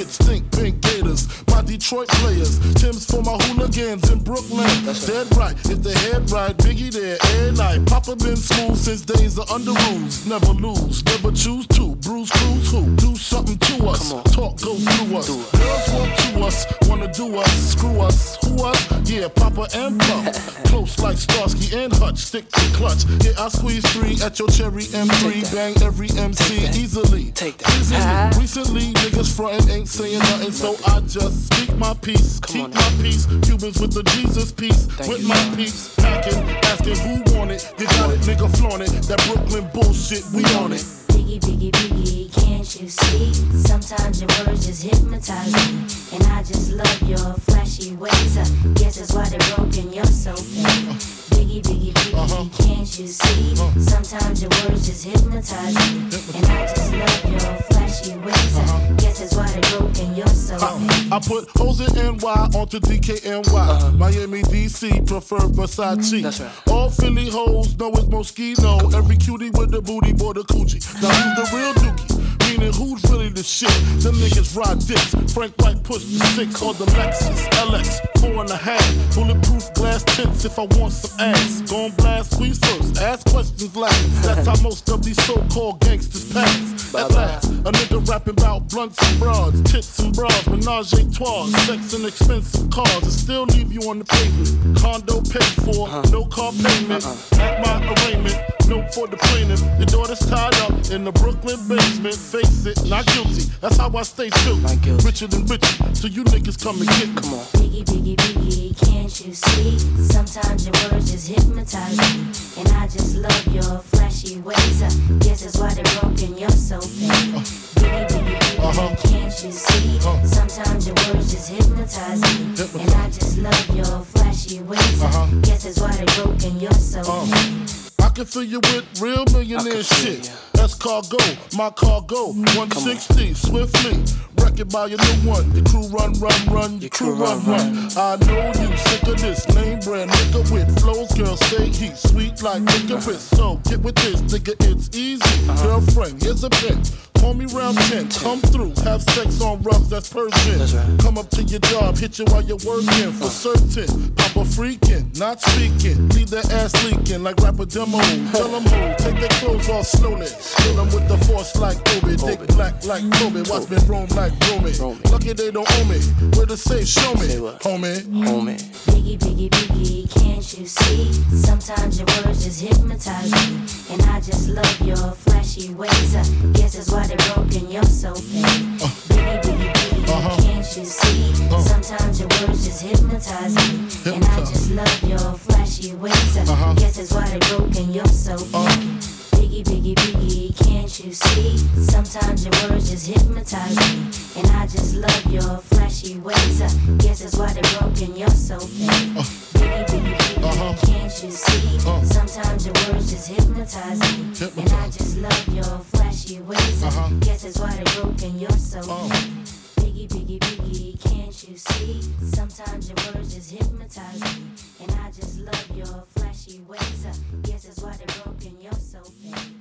stink pink gators. My Detroit players, Tim's for my hooligans in Brooklyn. Dead right, if the head right, Biggie there every night. Papa been smooth since days of under rules. Never lose, never choose to. Bruise, cruise, who? Do something to us. Talk, go through us. Girls want to us, wanna do us. Screw us, who us? Yeah, Papa and Pup. Close like Starsky and Hutch, stick to clutch. Yeah, I squeeze 3 at your cherry M3. Bang every MC easily. Recently, niggas frontin' ain't saying nothing, so I just speak my peace. Keep my peace. Cubans with the Jesus peace. With my peace. Packing, asking who want it. You got it, nigga, flaunt it. That Brooklyn bullshit, we on it. Biggie, Biggie, Biggie, can't you see? Sometimes your words just hypnotize me. And I just love your flashy ways. Guess that's why they're broken, you're so fake. Biggie, Biggie, Biggie, can't you see? Sometimes your words just hypnotize me. And I just love your flashy ways. Guess that's why they're broken, you're so fake. I put hoes in NY onto DKNY. Miami, DC, prefer Versace. That's right. All Philly hoes know it's Moschino. Every cutie with the booty, boy, the coochie. Now who's the real dookie? Meaning who's really the shit? Them niggas ride dicks. Frank White push the 6 or the Lexus LX 4.5. Bulletproof glass tints if I want some ass. Gon' blast squeeze first, ask questions last. That's how most of these so-called gangsters pass. At last, a nigga rapping about blunts and broads, tits and bras, menage a trois, sex and expensive cars, and still leave you on the pavement. Condo paid for, no car payment. At my arraignment, note for the plaintiff. Your daughter's tied up in the Brooklyn basement. Face it, not guilty. That's how I stay true. Richer than richer, so you niggas come and get me. Biggie, Biggie, Biggie, can't you see? Sometimes your words just hypnotize me. And I just love your flashy ways. Guess that's why they're broken, you're so fake. Biggie, Biggie, Biggie, can't you see? Sometimes your words just hypnotize me. And I just love your flashy ways. Guess that's why they're broken, you're so fake. I can fill you with real millionaire shit. That's cargo, my cargo. 160, swiftly. Wreck it by your new one. Your crew run, your crew run. I know you sick of this name brand nigga with flows. Girl, say he's sweet like licorice. So get with this, nigga, it's easy. Girlfriend, here's a pin. Call me round 10, come through, have sex on rugs, that's Persian. Right. Come up to your job, hit you while you're working, for certain. Papa freaking, not speaking, leave that ass leaking like rapper demo. Tell them who, take their clothes off slowly. Kill them with the force like Obi, dick black like Kobe, watch me roam like Romy. Lucky they don't owe me, where to say, show me, homie. Biggie, Biggie, Biggie, can't you see? Sometimes your words just hypnotize me. And I just love your flashy ways. Guess that's why they're broken, you're so fake. Biggie, Biggie, Biggie, can't you see? Sometimes your words just hypnotize me. And I just love your flashy ways. Guess that's why they're broken, you're so fake. Biggie, Biggie, Biggie, can't you see? Sometimes your words just hypnotize me. And I just love your flashy ways. Guess that's why they're broken, you're so fake. Biggie, Biggie, Biggie, can't you see? Sometimes your words just hypnotize me. And I just love your flashy ways. Guess that's why they're broken, you're so fake. Biggie, Biggie, Biggie, can't you see? Sometimes your words just hypnotize me. And I just love your flashy ways. Guess that's why they're broken, you're so fake.